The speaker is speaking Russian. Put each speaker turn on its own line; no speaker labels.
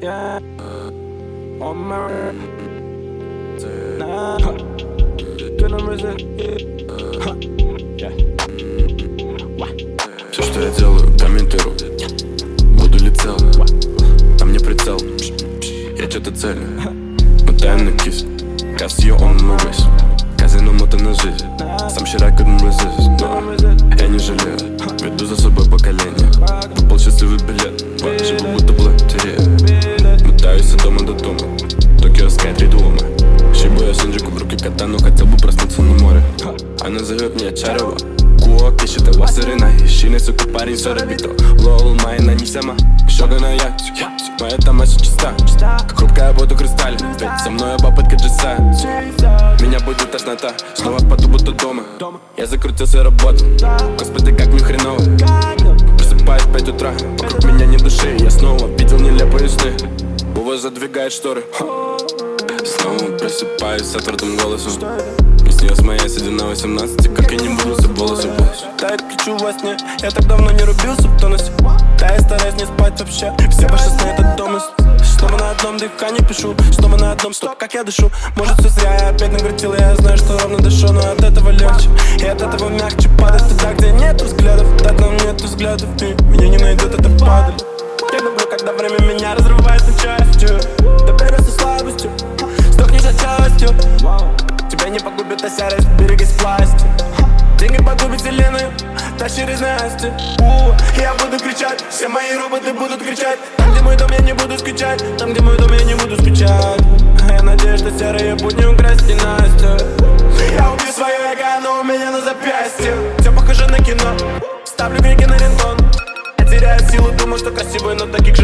yeah. On my nah. Couldn't resist.
Все, что я делаю, комментирую. Буду ли цел? Там не прицел. Я что-то целю. Мотаем на кис. Cause you on my wrist. Казино мута на жизнь. Сам вчера couldn't resist. Но я не жалею. Веду за собой поколение. Купил счастливый билет. Живу будто в лотерее. Мотаюсь от дома до дома. Токио Скай 3 дома. Шибуя Синджику в руки катану. Хотел бы проснуться на море. Она зовет меня Чарова. Куоки, считала сырена. Ищи, сука, парень, все рабито. Лол, майна, не сама. Щога на я. Моя тамаша чиста. Как хрупкая воду кристаль. Ведь со мной оба под каджиса. Меня будет тошнота. Снова в поту, будто дома. Я закрутился работу. Господи, как мне хреново. Просыпаюсь в 5 утра. Вокруг меня ни души. Я снова видел нелепые сны. Увоз задвигает шторы. Снова просыпаюсь с отвратным голосом. И снилась моя седина 18, как я не буду за волосы.
Да, я кричу во сне. Я так давно не рубился в тонусе. Да, я стараюсь не спать вообще. Все ваши сны это домыслы. Снова на одном дыхании пишу. Снова на одном стоп, как я дышу. Может все зря, я опять накрутил. Я знаю, что ровно дышу, но от этого легче. И от этого мягче падать туда, где нет взглядов. Да, там нет взглядов, и меня не найдут, это падаль. Я люблю, когда время меня разрывает на части. Доверься со слабостью, стукнешь от счастью. Тебя не погубит осярость, берегись власти. Деньги погубят вселенную, тащи разнасти. Я буду кричать, все мои роботы будут кричать. Там, где мой дом, я не буду скучать. Там, где мой дом, я не буду скучать. Я надеюсь, что серые будни украсть не Настя. Я убью свое эго, оно у меня на запястье. Все похоже на кино, ставлю крики на рингтон. Я теряю силу, думаю, что красивый, но таких же